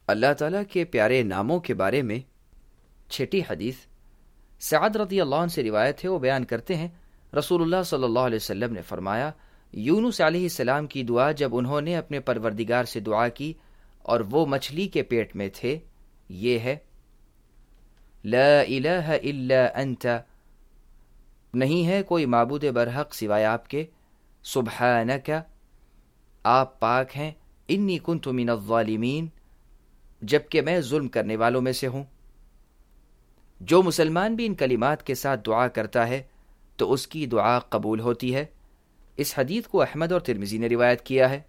अल्लाह ताला के प्यारे नामों के बारे में छठी हदीस सअद रज़ियल्लाहु अन्हु से रिवायत है। वो बयान करते हैं, रसूलुल्लाह सल्लल्लाहु अलैहि वसल्लम ने फरमाया, यूनुस अलैहिस्सलाम की दुआ जब उन्होंने अपने परवरदिगार से दुआ की और वो मछली के पेट में थे, ये है, ला इलाहा इल्ला अंता, नहीं है कोई माबूद बरहक सिवाय आपके, सुब्हानका, आप पाक हैं, इन्नी कुन्तु मिनज़्ज़ालिमीन, जबकि मैं जुल्म करने वालों में से हूं। जो मुसलमान भी इन कलिमात के साथ दुआ करता है तो उसकी दुआ कबूल होती है। इस हदीस को अहमद और तिर्मिज़ी ने रिवायत किया है।